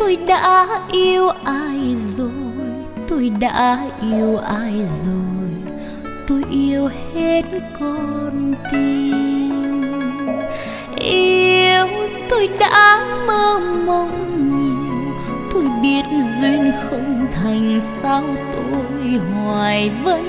tôi đã yêu ai rồi, tôi đã yêu ai rồi, tôi yêu hết con tim. Yêu tôi đã mơ mộng nhiều, tôi biết duyên không thành, sao tôi hoài vấn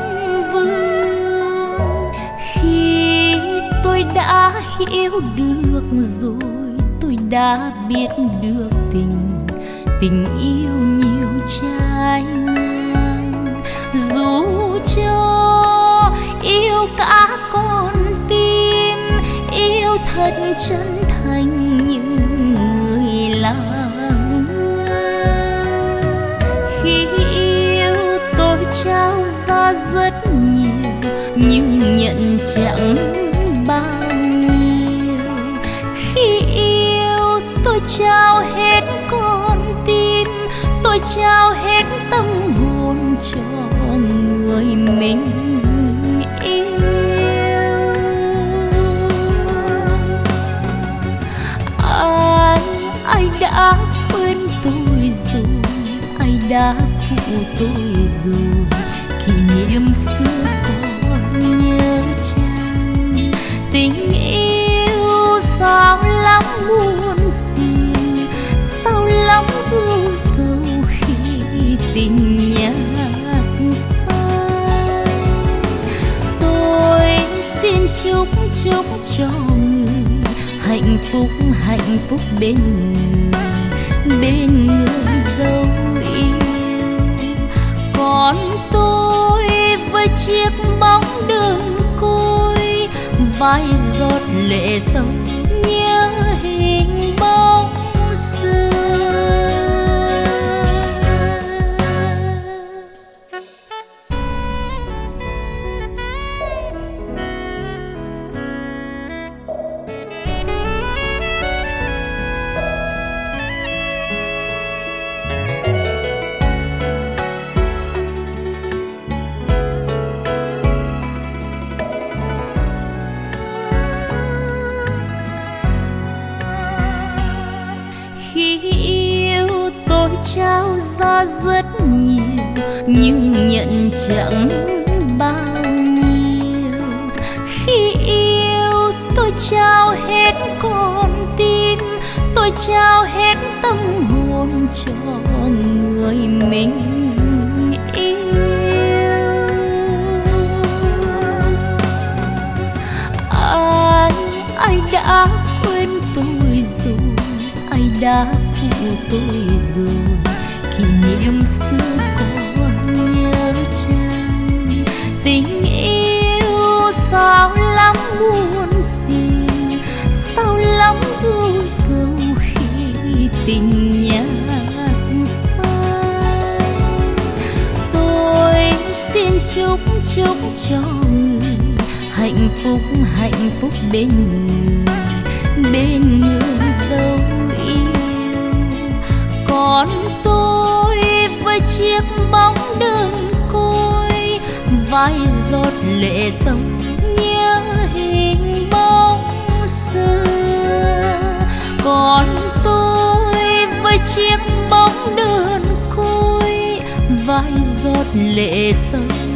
vương. Khi tôi đã hiểu được rồi, tôi đã biết được tình yêu nhiều trái ngang. Dù cho yêu cả con tim, yêu thật chân thành những người lặng ngang. Khi yêu tôi trao ra rất nhiều, nhưng nhận chẳng bao nhiêu. Khi yêu tôi trao hết con tim, tôi trao hết tâm hồn cho người mình yêu. Ai đã quên tôi rồi, ai đã phụ tôi rồi, kỷ niệm xưa còn nhớ chăng? Tình yêu sao lắm buồn phiền, sao lắm ưu sầu khi tình nhạt phai. Tôi xin chúc cho người hạnh phúc bên người dấu yêu. Còn tôi với chiếc bóng đơn côi, vai giọt lệ sâu nhớ hình bóng xưa. Trao ra rất nhiều, nhưng nhận chẳng bao nhiêu. Khi yêu tôi trao hết con tim, tôi trao hết tâm hồn cho người mình yêu. Ai đã quên tôi rồi, ai đã phụ tôi rồi, kỷ niệm xưa còn nhớ chăng? Tình yêu sao lắm buồn phiền, sao lắm ưu sầu khi tình nhạt phai. Tôi xin chúc cho người hạnh phúc bên người dấu yêu. Còn tôi với chiếc bóng đơn côi, vai giọt lệ sâu nhớ hình bóng xưa. Còn tôi với chiếc bóng đơn côi, vai giọt lệ sâu